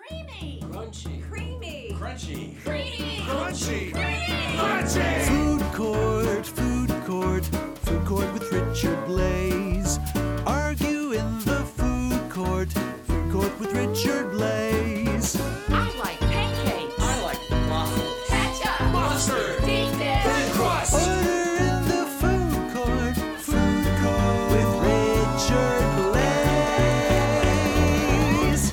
Creamy. Crunchy. Creamy. Crunchy. Creamy. Crunchy. Creamy. Crunchy. Food court, food court, food court with Richard Blaze. Argue in the food court with Richard Blaze. I like pancakes. I like waffles. Ketchup. Mustard. Deep dish. Thin crust. Order in the food court with Richard Blaze.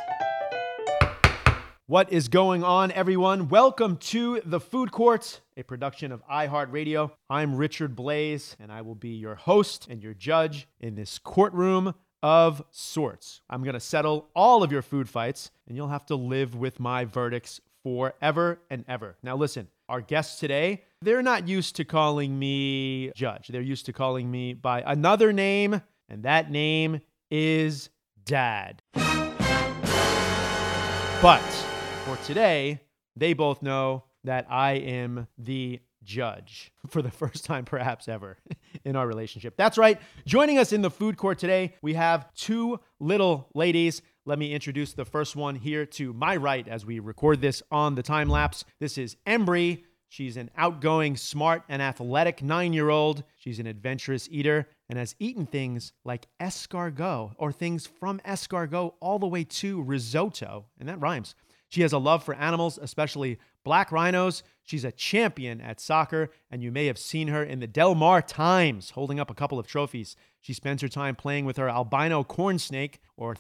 What is going on, everyone? Welcome to The Food Court, a production of iHeartRadio. I'm Richard Blaze, and I will be your host and your judge in this courtroom of sorts. I'm going to settle all of your food fights, and you'll have to live with my verdicts forever and ever. Now listen, our guests today, they're not used to calling me judge. They're used to calling me by another name, and that name is Dad. But for today, they both know that I am the judge for the first time perhaps ever in our relationship. That's right. Joining us in the food court today, we have two little ladies. Let me introduce the first one here to my right as we record this on the time lapse. This is Embry. She's an outgoing, smart, and athletic 9-year-old. She's an adventurous eater and has eaten things like escargot or things from escargot all the way to risotto. And that rhymes. She has a love for animals, especially black rhinos. She's a champion at soccer, and you may have seen her in the Del Mar Times holding up a couple of trophies. She spends her time playing with her albino corn snake or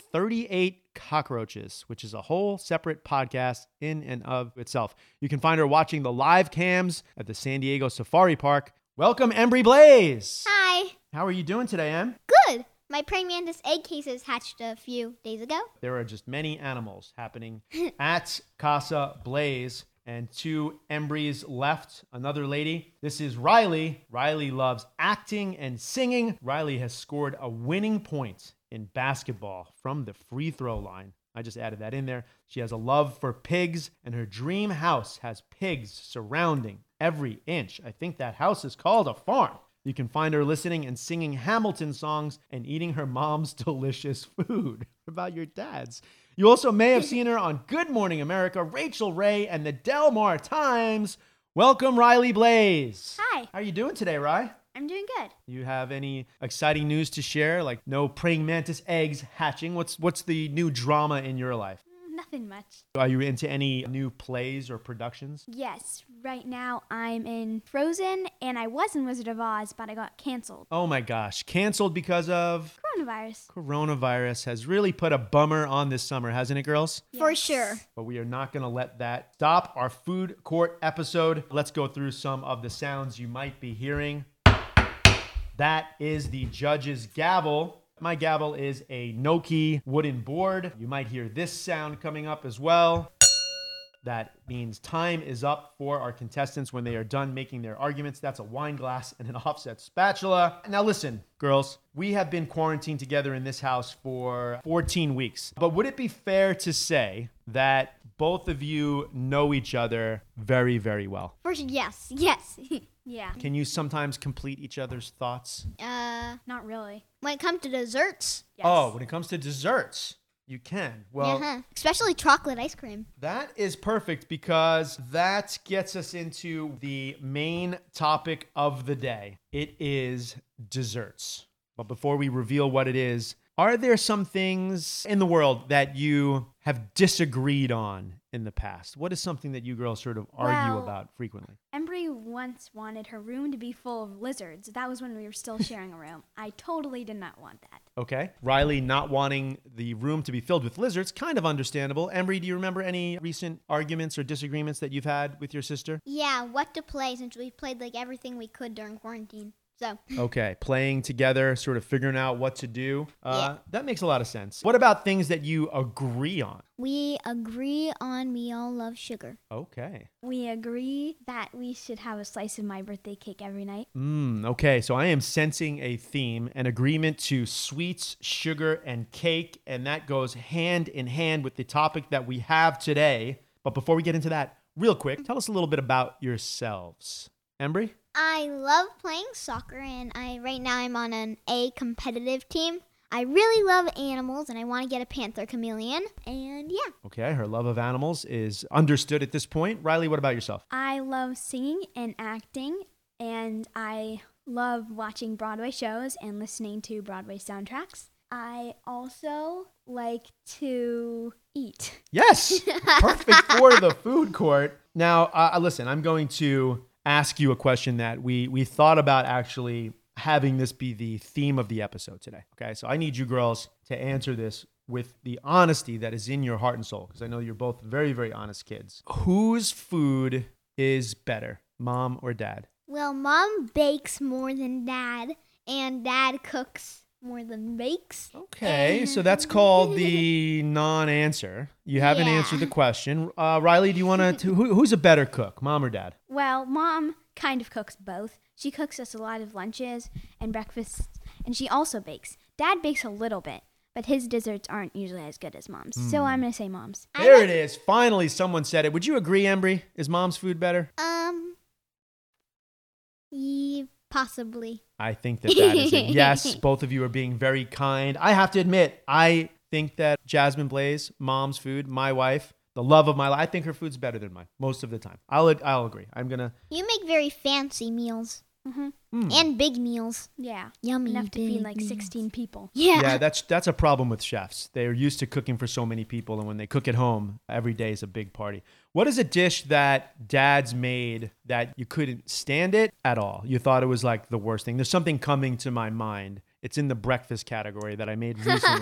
38 cockroaches, which is a whole separate podcast in and of itself. You can find her watching the live cams at the San Diego Safari Park. Welcome, Embry Blaze. Hi. How are you doing today, Em? Good. My praying mantis egg cases hatched a few days ago. There are just many animals happening at Casa Blaze. And to Embry's left, another lady. This is Riley. Riley loves acting and singing. Riley has scored a winning point in basketball from the free throw line. I just added that in there. She has a love for pigs, and her dream house has pigs surrounding every inch. I think that house is called a farm. You can find her listening and singing Hamilton songs and eating her mom's delicious food. What about your dad's? You also may have seen her on Good Morning America, Rachel Ray, and the Del Mar Times. Welcome, Riley Blaze. Hi. How are you doing today, Ry? I'm doing good. You have any exciting news to share? Like no praying mantis eggs hatching? What's the new drama in your life? Nothing much. Are you into any new plays or productions? Yes, right now I'm in Frozen, and I was in Wizard of Oz, but I got canceled. Oh my gosh, canceled because of Coronavirus. Coronavirus has really put a bummer on this summer, hasn't it, girls? For sure. But we are not going to let that stop our food court episode. Let's go through some of the sounds you might be hearing. That is the judge's gavel. My gavel is a Noki wooden board. You might hear this sound coming up as well. That means time is up for our contestants when they are done making their arguments. That's a wine glass and an offset spatula. Now listen, girls, we have been quarantined together in this house for 14 weeks. But would it be fair to say that both of you know each other very, very well? Yes. Yeah. Can you sometimes complete each other's thoughts? Not really. When it comes to desserts. Yes. Oh, when it comes to desserts, you can. Well, Especially chocolate ice cream. that is perfect because that gets us into the main topic of the day. It is desserts. But before we reveal what it is, are there some things in the world that you have disagreed on in the past? What is something that you girls sort of argue about frequently? Embry once wanted her room to be full of lizards. That was when we were still sharing a room. I totally did not want that. Okay. Riley not wanting the room to be filled with lizards, kind of understandable. Embry, do you remember any recent arguments or disagreements that you've had with your sister? Yeah, what to play since we played like everything we could during quarantine. So. Okay, playing together, sort of figuring out what to do. Yeah. That makes a lot of sense. What about things that you agree on? We agree on we all love sugar. Okay. We agree that we should have a slice of my birthday cake every night. Okay, so I am sensing a theme, an agreement to sweets, sugar, and cake, and that goes hand in hand with the topic that we have today. But before we get into that, real quick, tell us a little bit about yourselves. Embry? I love playing soccer, and right now I'm on an A competitive team. I really love animals and I want to get a panther chameleon. And yeah. Okay, her love of animals is understood at this point. Riley, what about yourself? I love singing and acting, and I love watching Broadway shows and listening to Broadway soundtracks. I also like to eat. Yes, perfect for the food court. Now, listen, I'm going to ask you a question that we thought about actually having this be the theme of the episode today. Okay, so I need you girls to answer this with the honesty that is in your heart and soul, because I know you're both very, very honest kids. Whose food is better, mom or dad? Well, Mom bakes more than Dad, and Dad cooks more than bakes. Okay, so that's called the non-answer. You haven't Yeah. answered the question. Riley, do you want to, who's a better cook, mom or dad? Well, Mom kind of cooks both. She cooks us a lot of lunches and breakfasts, and she also bakes. Dad bakes a little bit, but his desserts aren't usually as good as Mom's. So I'm going to say Mom's. There it is. Finally, someone said it. Would you agree, Embry? Is mom's food better? Possibly. I think that is it. Yes, both of you are being very kind. I have to admit, I think that Jasmine Blaze, mom's food, my wife, the love of my life, I think her food's better than mine most of the time. I'll agree. I'm going to... You make very fancy meals. And big meals. Yeah. Yummy. Enough to feed big like meals. 16 people. Yeah. Yeah, that's a problem with chefs. They're used to cooking for so many people, and when they cook at home, every day is a big party. What is a dish that dads made that you couldn't stand it at all? You thought it was like the worst thing. There's something coming to my mind. It's in the breakfast category that I made recently.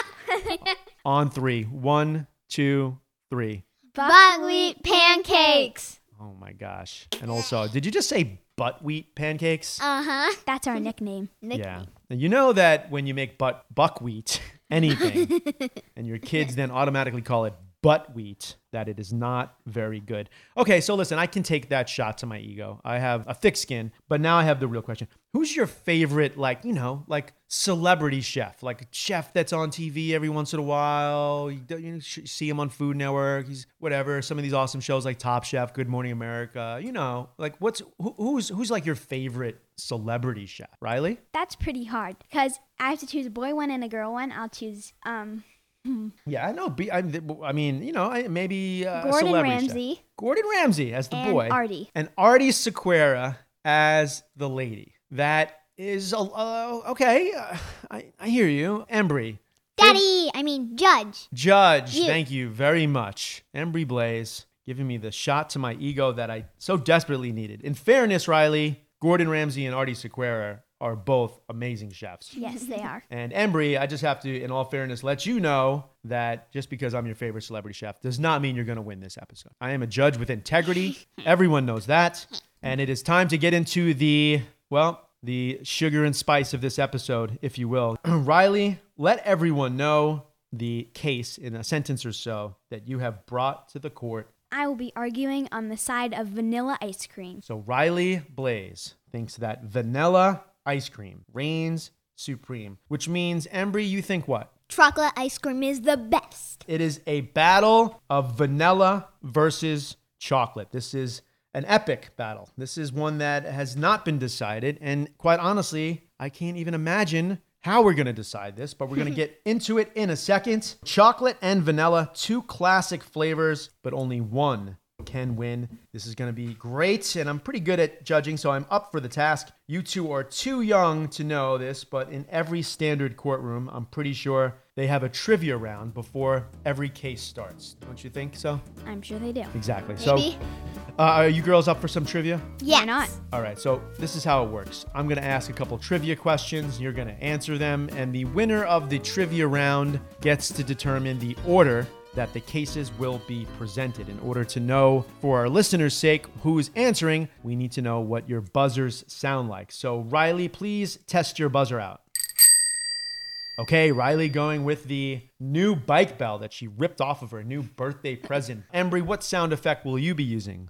On 3. 1, 2, 3. Buckwheat pancakes. Oh my gosh. And also, did you just say buckwheat pancakes? That's our nickname. Yeah. And you know that when you make buckwheat, anything, and your kids then automatically call it buttwheat, that it is not very good. Okay, so listen, I can take that shot to my ego. I have a thick skin, but now I have the real question. Who's your favorite, like celebrity chef? Like a chef that's on TV every once in a while. You see him on Food Network. He's whatever. Some of these awesome shows like Top Chef, Good Morning America. Like who's like your favorite celebrity chef? Riley? That's pretty hard because I have to choose a boy one and a girl one. I'll choose Yeah, I know. Maybe a Gordon celebrity Ramsay. chef. Gordon Ramsay as the And boy. Artie. And Artie Sequeira as the lady. That is, okay. I hear you. Embry. Judge. Judge, You. thank you very much. Embry Blaze giving me the shot to my ego that I so desperately needed. In fairness, Riley, Gordon Ramsay and Artie Sequeira are both amazing chefs. Yes, they are. And Embry, I just have to, in all fairness, let you know that just because I'm your favorite celebrity chef does not mean you're going to win this episode. I am a judge with integrity. Everyone knows that. And it is time to get into the sugar and spice of this episode, if you will. Riley, let everyone know the case in a sentence or so that you have brought to the court. I will be arguing on the side of vanilla ice cream. So Riley Blaze thinks that vanilla ice cream reigns supreme, which means, Embry, you think what? Chocolate ice cream is the best. It is a battle of vanilla versus chocolate. This is an epic battle. This is one that has not been decided. And quite honestly, I can't even imagine how we're going to decide this, but we're going to get into it in a second. Chocolate and vanilla, 2 classic flavors, but only one can win. This is going to be great, and I'm pretty good at judging, so I'm up for the task. You two are too young to know this, but in every standard courtroom, I'm pretty sure they have a trivia round before every case starts. Don't you think so? I'm sure they do. Exactly. Maybe. So, are you girls up for some trivia? Yes. Why not? All right, so this is how it works. I'm going to ask a couple trivia questions. You're going to answer them, and the winner of the trivia round gets to determine the order that the cases will be presented. In order to know, for our listeners' sake, who's answering, we need to know what your buzzers sound like. So, Riley, please test your buzzer out. Okay, Riley going with the new bike bell that she ripped off of her new birthday present. Embry, what sound effect will you be using?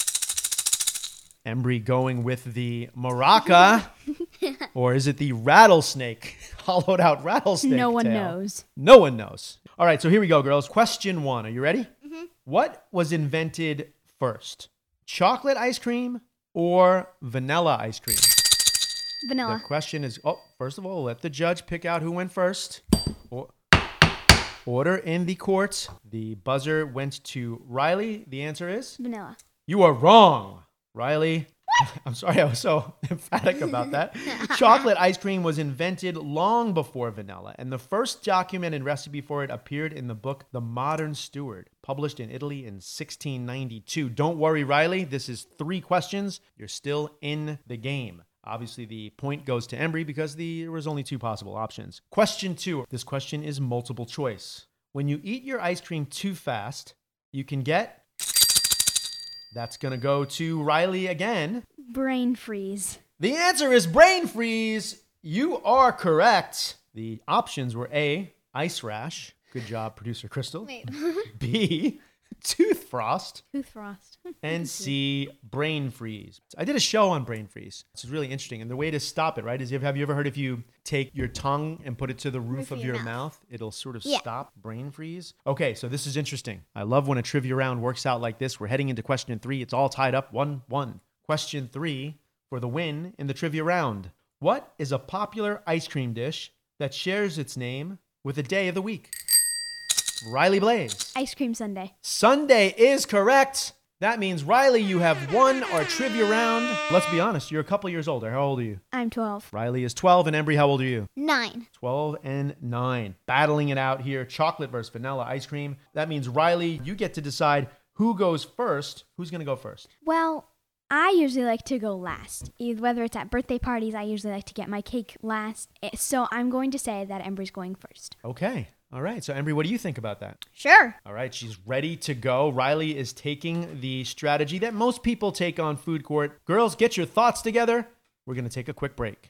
Embry going with the maraca, or is it the rattlesnake, hollowed out rattlesnake No one tail? knows. No one knows. All right, so here we go, girls. Question 1. Are you ready? Mm-hmm. What was invented first? Chocolate ice cream or vanilla ice cream? Vanilla. The question is, first of all, let the judge pick out who went first. Order in the court. The buzzer went to Riley. The answer is? Vanilla. You are wrong, Riley. I'm sorry I was so emphatic about that. Chocolate ice cream was invented long before vanilla, and the first documented recipe for it appeared in the book The Modern Steward, published in Italy in 1692. Don't worry, Riley. This is 3 questions. You're still in the game. Obviously, the point goes to Embry because there was only 2 possible options. Question 2. This question is multiple choice. When you eat your ice cream too fast, you can get... That's going to go to Riley again. Brain freeze. The answer is brain freeze. You are correct. The options were A, ice rash. Good job, producer Crystal. Wait. B, tooth frost. Tooth frost. And C, brain freeze. I did a show on brain freeze. This is really interesting. And the way to stop it, right, is have you ever heard if you take your tongue and put it to the roof of your mouth, it'll sort of stop brain freeze? Okay, so this is interesting. I love when a trivia round works out like this. We're heading into question 3. It's all tied up 1-1. Question 3 for the win in the trivia round. What is a popular ice cream dish that shares its name with a day of the week? Riley Blaze. Ice cream sundae. Sunday is correct. That means, Riley, you have won our trivia round. Let's be honest, you're a couple years older. How old are you? I'm 12. Riley is 12, and Embry, how old are you? 9. 12 and 9. Battling it out here, chocolate versus vanilla ice cream. That means, Riley, you get to decide who goes first. Who's going to go first? Well, I usually like to go last. Whether it's at birthday parties, I usually like to get my cake last. So I'm going to say that Embry's going first. Okay. All right. So, Embry, what do you think about that? Sure. All right. She's ready to go. Riley is taking the strategy that most people take on food court. Girls, get your thoughts together. We're going to take a quick break.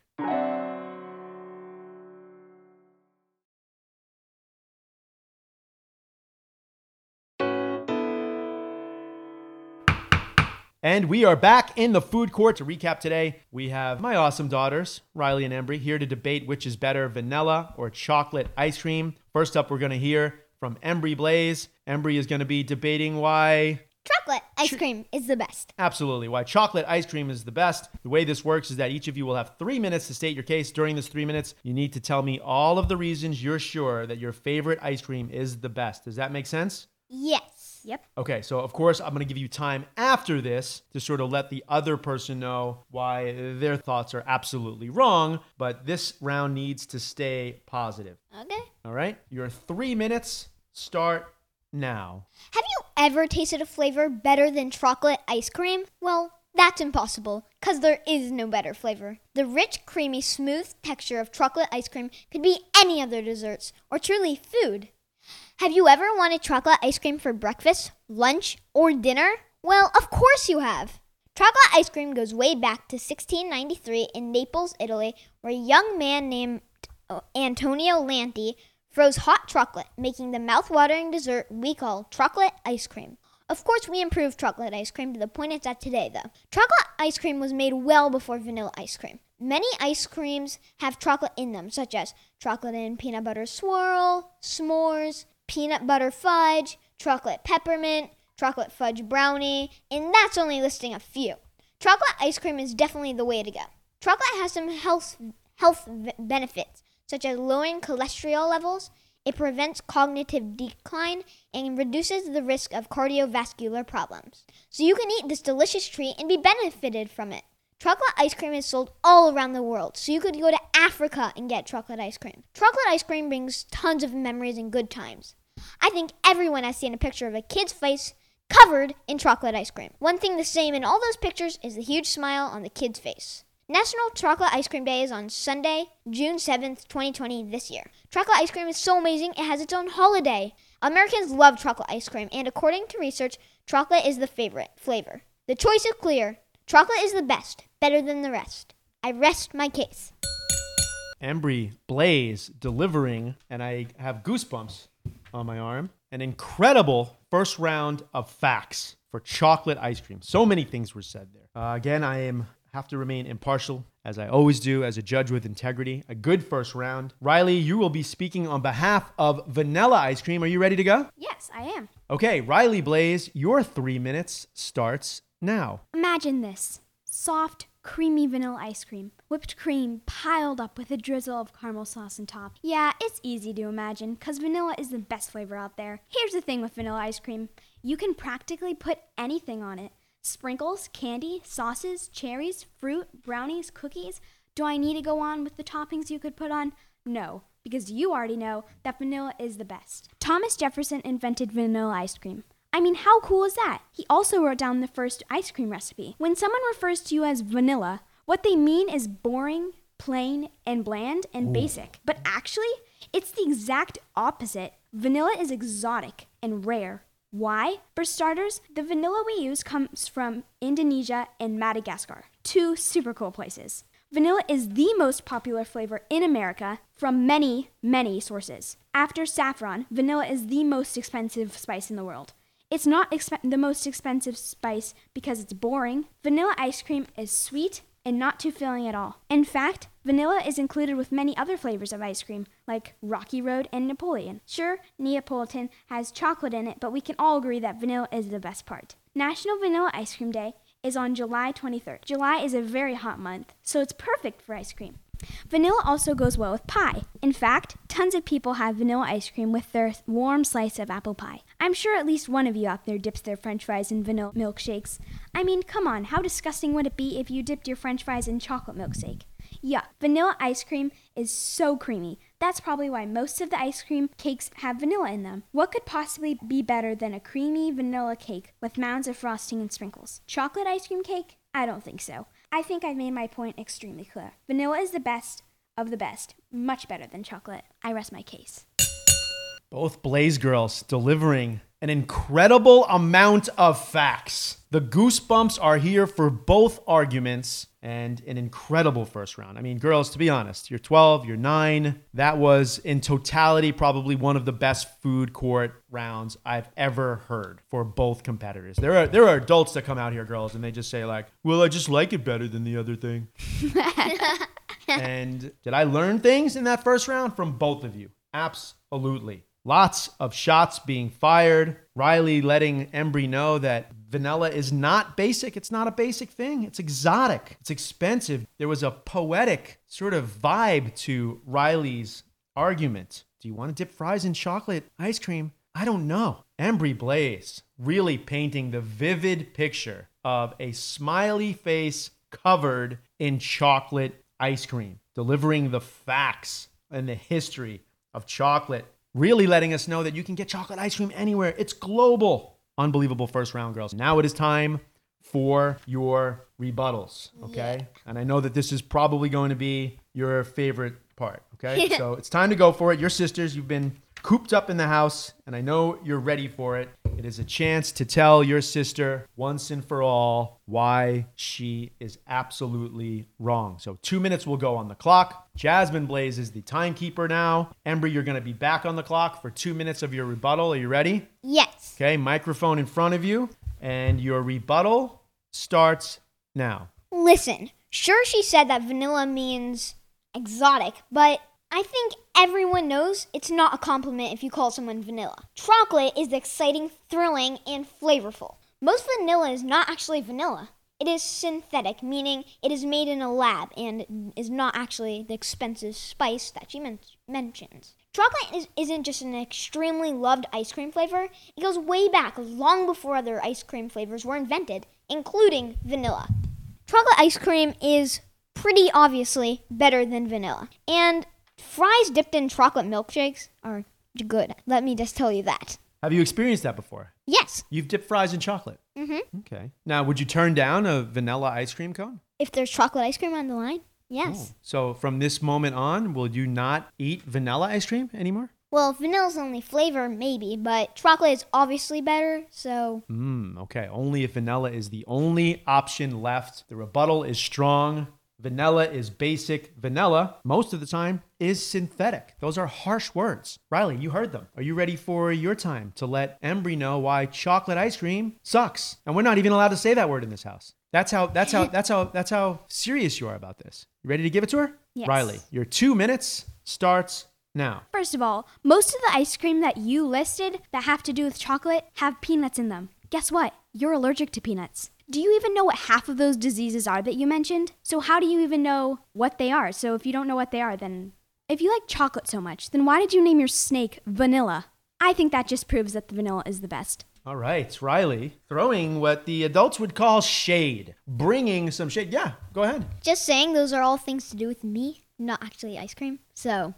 And we are back in the food court to recap today. We have my awesome daughters, Riley and Embry, here to debate which is better, vanilla or chocolate ice cream. First up, we're going to hear from Embry Blaze. Embry is going to be debating why... Chocolate ice cream is the best. Absolutely. Why chocolate ice cream is the best. The way this works is that each of you will have 3 minutes to state your case. During this 3 minutes, you need to tell me all of the reasons you're sure that your favorite ice cream is the best. Does that make sense? Yes. Yep. Okay, so of course, I'm going to give you time after this to sort of let the other person know why their thoughts are absolutely wrong, but this round needs to stay positive. Okay. All right? Your 3 minutes start now. Have you ever tasted a flavor better than chocolate ice cream? Well, that's impossible, because there is no better flavor. The rich, creamy, smooth texture of chocolate ice cream could be any other desserts, or truly food. Have you ever wanted chocolate ice cream for breakfast, lunch, or dinner? Well, of course you have. Chocolate ice cream goes way back to 1693 in Naples, Italy, where a young man named Antonio Lanti froze hot chocolate, making the mouth-watering dessert we call chocolate ice cream. Of course, we improved chocolate ice cream to the point it's at today, though. Chocolate ice cream was made well before vanilla ice cream. Many ice creams have chocolate in them, such as chocolate and peanut butter swirl, s'mores, peanut butter fudge, chocolate peppermint, chocolate fudge brownie, and that's only listing a few. Chocolate ice cream is definitely the way to go. Chocolate has some health benefits, such as lowering cholesterol levels. It prevents cognitive decline and reduces the risk of cardiovascular problems. So you can eat this delicious treat and be benefited from it. Chocolate ice cream is sold all around the world, so you could go to Africa and get chocolate ice cream. Chocolate ice cream brings tons of memories and good times. I think everyone has seen a picture of a kid's face covered in chocolate ice cream. One thing the same in all those pictures is the huge smile on the kid's face. National Chocolate Ice Cream Day is on Sunday, June 7th, 2020 this year. Chocolate ice cream is so amazing, it has its own holiday. Americans love chocolate ice cream, and according to research, chocolate is the favorite flavor. The choice is clear. Chocolate is the best, better than the rest. I rest my case. Embry Blaze delivering, and I have goosebumps on my arm, an incredible first round of facts for chocolate ice cream. So many things were said there. Again, I have to remain impartial, as I always do, as a judge with integrity. A good first round. Riley, you will be speaking on behalf of vanilla ice cream. Are you ready to go? Yes, I am. Okay, Riley Blaze, your 3 minutes starts now. Imagine this. Soft, creamy vanilla ice cream. Whipped cream piled up with a drizzle of caramel sauce on top. Yeah, it's easy to imagine, because vanilla is the best flavor out there. Here's the thing with vanilla ice cream. You can practically put anything on it. Sprinkles, candy, sauces, cherries, fruit, brownies, cookies. Do I need to go on with the toppings you could put on? No, because you already know that vanilla is the best. Thomas Jefferson invented vanilla ice cream. I mean, how cool is that? He also wrote down the first ice cream recipe. When someone refers to you as vanilla, what they mean is boring, plain, and bland, and basic. But actually, it's the exact opposite. Vanilla is exotic and rare. Why? For starters, the vanilla we use comes from Indonesia and Madagascar, two super cool places. Vanilla is the most popular flavor in America from many, many sources. After saffron, vanilla is the most expensive spice in the world. It's not the most expensive spice because it's boring. Vanilla ice cream is sweet and not too filling at all. In fact, vanilla is included with many other flavors of ice cream, like Rocky Road and Napoleon. Sure, Neapolitan has chocolate in it, but we can all agree that vanilla is the best part. National Vanilla Ice Cream Day is on July 23rd. July is a very hot month, so it's perfect for ice cream. Vanilla also goes well with pie. In fact, tons of people have vanilla ice cream with their warm slice of apple pie. I'm sure at least one of you out there dips their french fries in vanilla milkshakes. I mean, come on, how disgusting would it be if you dipped your french fries in chocolate milkshake? Yuck, vanilla ice cream is so creamy. That's probably why most of the ice cream cakes have vanilla in them. What could possibly be better than a creamy vanilla cake with mounds of frosting and sprinkles? Chocolate ice cream cake? I don't think so. I think I've made my point extremely clear. Vanilla is the best of the best, much better than chocolate. I rest my case. Both Blaze girls delivering an incredible amount of facts. The goosebumps are here for both arguments and an incredible first round. I mean, girls, to be honest, you're 12, you're 9. That was in totality probably one of the best food court rounds I've ever heard for both competitors. There are adults that come out here, girls, and they just say like, well, I just like it better than the other thing. And did I learn things in that first round from both of you? Absolutely. Lots of shots being fired. Riley letting Embry know that vanilla is not basic. It's not a basic thing. It's exotic. It's expensive. There was a poetic sort of vibe to Riley's argument. Do you want to dip fries in chocolate ice cream? I don't know. Embry Blaze really painting the vivid picture of a smiley face covered in chocolate ice cream, delivering the facts and the history of chocolate. Really letting us know that you can get chocolate ice cream anywhere. It's global. Unbelievable first round, girls. Now it is time for your rebuttals, okay? Yeah. And I know that this is probably going to be your favorite part, okay? So it's time to go for it. Your sisters, you've been cooped up in the house, and I know you're ready for it. It is a chance to tell your sister once and for all why she is absolutely wrong. So 2 minutes will go on the clock. Jasmine Blaze is the timekeeper now. Embry, you're going to be back on the clock for 2 minutes of your rebuttal. Are you ready? Yes. Okay, microphone in front of you, and your rebuttal starts now. Listen, sure she said that vanilla means exotic, but I think everyone knows it's not a compliment if you call someone vanilla. Chocolate is exciting, thrilling, and flavorful. Most vanilla is not actually vanilla. It is synthetic, meaning it is made in a lab and is not actually the expensive spice that she mentions. Chocolate isn't just an extremely loved ice cream flavor. It goes way back, long before other ice cream flavors were invented, including vanilla. Chocolate ice cream is pretty obviously better than vanilla. And fries dipped in chocolate milkshakes are good. Let me just tell you that. Have you experienced that before? Yes. You've dipped fries in chocolate? Mm-hmm. Okay. Now, would you turn down a vanilla ice cream cone? If there's chocolate ice cream on the line, yes. Oh. So from this moment on, will you not eat vanilla ice cream anymore? Well, if vanilla's the only flavor, maybe, but chocolate is obviously better, so... Okay. Only if vanilla is the only option left. The rebuttal is strong. Vanilla is basic. Vanilla, most of the time, is synthetic. Those are harsh words. Riley, you heard them. Are you ready for your time to let Embry know why chocolate ice cream sucks? And we're not even allowed to say that word in this house. That's how serious you are about this. You ready to give it to her? Yes. Riley, your 2 minutes starts now. First of all, most of the ice cream that you listed that have to do with chocolate have peanuts in them. guess what? You're allergic to peanuts. Do you even know what half of those diseases are that you mentioned? So how do you even know what they are? So if you don't know what they are, then if you like chocolate so much, then why did you name your snake Vanilla? I think that just proves that the vanilla is the best. All right, Riley, throwing what the adults would call shade, bringing some shade. Yeah, go ahead. Just saying, those are all things to do with me, not actually ice cream. So,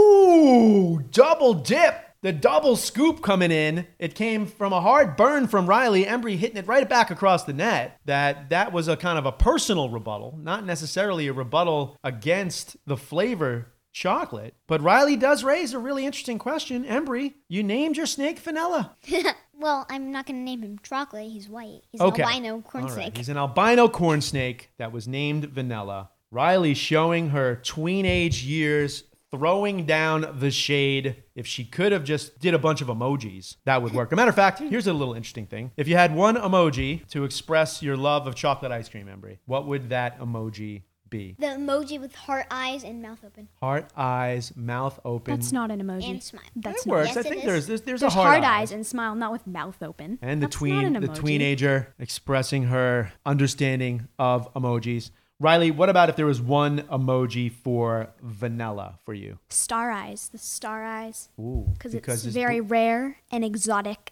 Ooh, double dip. The double scoop coming in. It came from a hard burn from Riley. Embry hitting it right back across the net. That was a kind of a personal rebuttal, not necessarily a rebuttal against the flavor chocolate. But Riley does raise a really interesting question. Embry, you named your snake Vanilla. well, I'm not going to name him chocolate. He's white. He's Okay. an albino corn All right. snake. He's an albino corn snake that was named Vanilla. Riley showing her tween-age years, throwing down the shade. If she could have just did a bunch of emojis, that would work. As a matter of fact, here's a little interesting thing. If you had one emoji to express your love of chocolate ice cream, Embry, what would that emoji be? The emoji with heart eyes and mouth open. Heart, eyes, mouth open. That's not an emoji. And smile. That's That not. works. Yes, I it think is. there's a There's hard hard eyes and smile, not with mouth open. And the That's not an emoji. teenager expressing her understanding of emojis. Riley, what about if there was one emoji for vanilla for you? Star eyes. The star eyes. Ooh, Because it's very rare and exotic.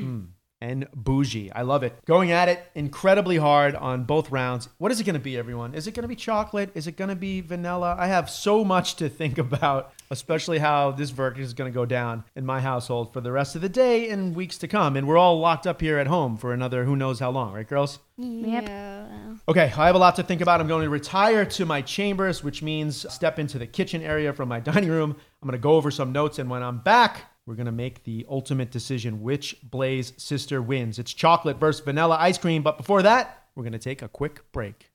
and bougie. I love it. Going at it incredibly hard on both rounds. What is it going to be, everyone? Is it going to be chocolate? Is it going to be vanilla? I have so much to think about, especially how this verdict is going to go down in my household for the rest of the day and weeks to come. And we're all locked up here at home for another who knows how long, right, girls? Yep. Okay, I have a lot to think about. I'm going to retire to my chambers, which means step into the kitchen area from my dining room. I'm going to go over some notes, and when I'm back, we're going to make the ultimate decision which Blaze sister wins. It's chocolate versus vanilla ice cream, but before that, we're going to take a quick break.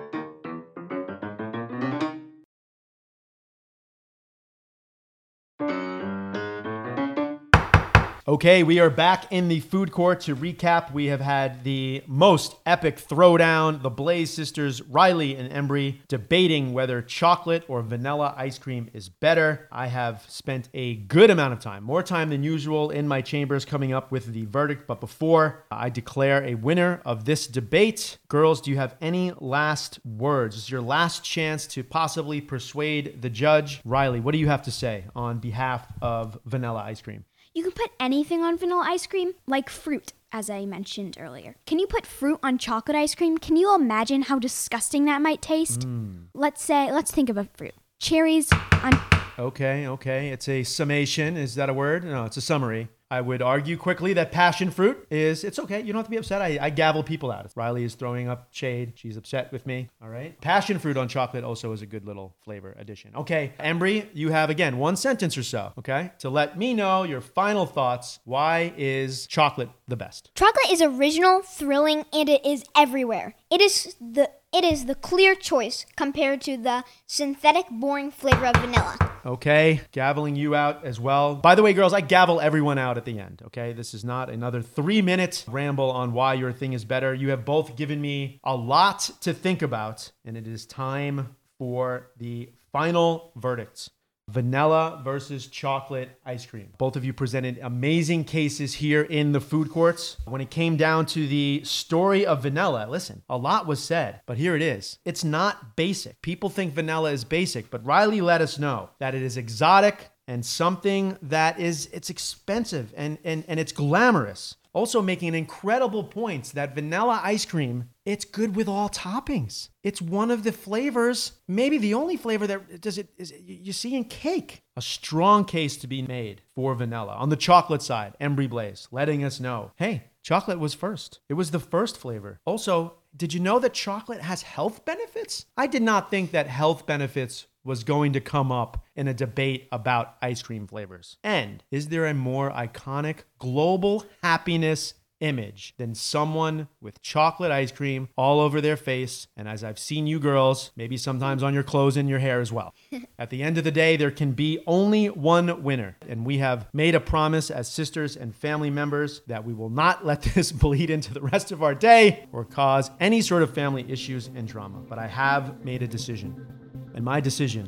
Okay, we are back in the food court. To recap, we have had the most epic throwdown. The Blaze sisters, Riley and Embry, debating whether chocolate or vanilla ice cream is better. I have spent a good amount of time, more time than usual, in my chambers coming up with the verdict. But before I declare a winner of this debate, girls, do you have any last words? This is your last chance to possibly persuade the judge. Riley, what do you have to say on behalf of vanilla ice cream? You can put anything on vanilla ice cream, like fruit, as I mentioned earlier. Can you put fruit on chocolate ice cream? Can you imagine how disgusting that might taste? Let's think of a fruit. Cherries on... Okay. It's a summation. Is that a word? No, it's a summary. I would argue quickly that passion fruit it's okay. You don't have to be upset. I gavel people out. Riley is throwing up shade. She's upset with me. All right. Passion fruit on chocolate also is a good little flavor addition. Okay. Embry, you have, again, one sentence or so, okay, to let me know your final thoughts. Why is chocolate the best? Chocolate is original, thrilling, and it is everywhere. It is the clear choice compared to the synthetic, boring flavor of vanilla. Okay, gaveling you out as well. By the way, girls, I gavel everyone out at the end, okay? This is not another 3-minute ramble on why your thing is better. You have both given me a lot to think about, and it is time for the final verdicts. Vanilla versus chocolate ice cream. Both of you presented amazing cases here in the food courts. When it came down to the story of vanilla, listen, a lot was said, but here it is. It's not basic. People think vanilla is basic, but Riley let us know that it is exotic and something that it's expensive and it's glamorous. Also making incredible points that vanilla ice cream, it's good with all toppings. It's one of the flavors, maybe the only flavor that you see in cake. A strong case to be made for vanilla. On the chocolate side, Embry Blaze letting us know, hey, chocolate was first. It was the first flavor. Also, did you know that chocolate has health benefits? I did not think that health benefits was going to come up in a debate about ice cream flavors. And is there a more iconic global happiness image than someone with chocolate ice cream all over their face? And as I've seen you girls, maybe sometimes on your clothes and your hair as well. At the end of the day, there can be only one winner. And we have made a promise as sisters and family members that we will not let this bleed into the rest of our day or cause any sort of family issues and drama. But I have made a decision. And my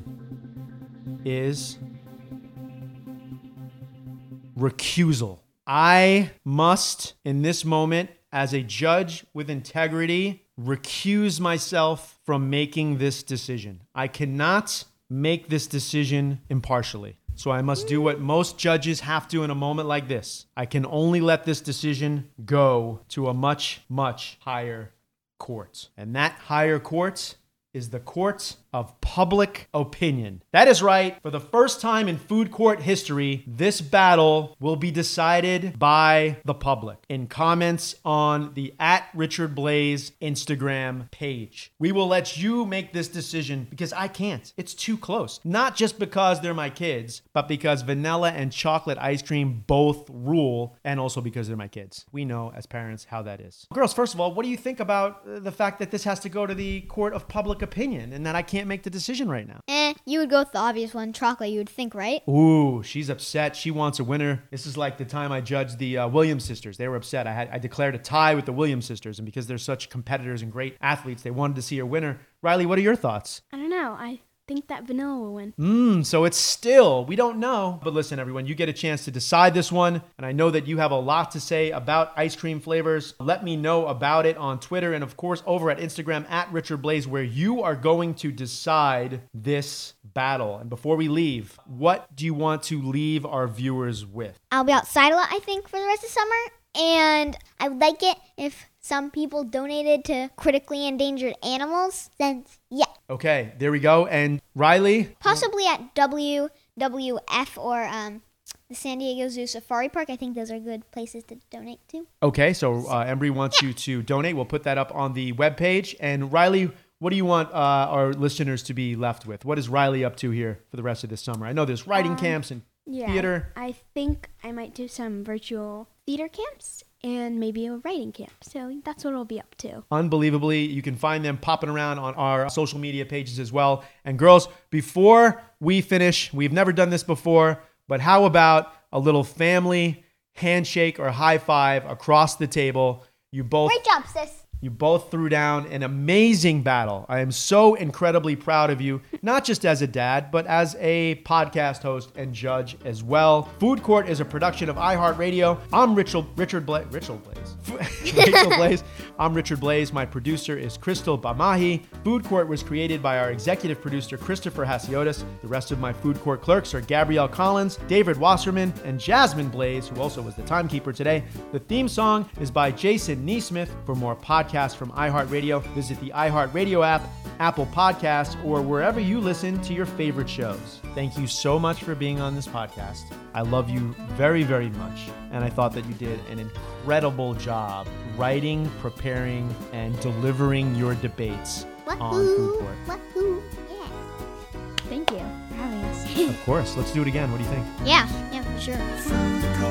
decision is recusal. I must, in this moment, as a judge with integrity, recuse myself from making this decision. I cannot make this decision impartially. So I must do what most judges have to in a moment like this. I can only let this decision go to a much, much higher court. And that higher court is the court of public opinion. That is right. For the first time in food court history, this battle will be decided by the public in comments on the @RichardBlaze Instagram page. We will let you make this decision because I can't. It's too close. Not just because they're my kids, but because vanilla and chocolate ice cream both rule, and also because they're my kids. We know as parents how that is. Girls, first of all, what do you think about the fact that this has to go to the court of public opinion and that I can't make the decision right now? You would go with the obvious one, chocolate, you would think, right? Ooh, she's upset. She wants a winner. This is like the time I judged the Williams sisters. They were upset. I declared a tie with the Williams sisters, and because they're such competitors and great athletes, they wanted to see a winner. Riley, what are your thoughts? I don't know. I think that vanilla will win. So it's still, we don't know. But listen, everyone, you get a chance to decide this one. And I know that you have a lot to say about ice cream flavors. Let me know about it on Twitter and, of course, over at Instagram @RichardBlaze, where you are going to decide this battle. And before we leave, what do you want to leave our viewers with? I'll be outside a lot, I think, for the rest of summer. And I would like it if some people donated to critically endangered animals. Then, yeah. Okay, there we go. And Riley? Possibly at WWF or the San Diego Zoo Safari Park. I think those are good places to donate to. Okay, so Embry wants you to donate. We'll put that up on the webpage. And Riley, what do you want our listeners to be left with? What is Riley up to here for the rest of this summer? I know there's writing camps and theater. I think I might do some virtual theater camps and maybe a writing camp. So that's what I'll be up to. Unbelievably, you can find them popping around on our social media pages as well. And girls, before we finish, we've never done this before, but how about a little family handshake or high five across the table? You both Great job, sis. You both threw down an amazing battle. I am so incredibly proud of you, not just as a dad, but as a podcast host and judge as well. Food Court is a production of iHeartRadio. I'm Rachel Blaze. Rachel Blaze. I'm Richard Blaze. My producer is Crystal Bamahi. Food Court was created by our executive producer, Christopher Hasiotis. The rest of my Food Court clerks are Gabrielle Collins, David Wasserman, and Jasmine Blaze, who also was the timekeeper today. The theme song is by Jason Neesmith. For more podcasts from iHeartRadio, visit the iHeartRadio app, Apple Podcasts, or wherever you listen to your favorite shows. Thank you so much for being on this podcast. I love you very, very much. And I thought that you did an incredible job writing, preparing, and delivering your debates on Food Court. Wahoo! Yeah. Thank you for having us. Of course. Let's do it again. What do you think? Yeah, for sure. Food Court.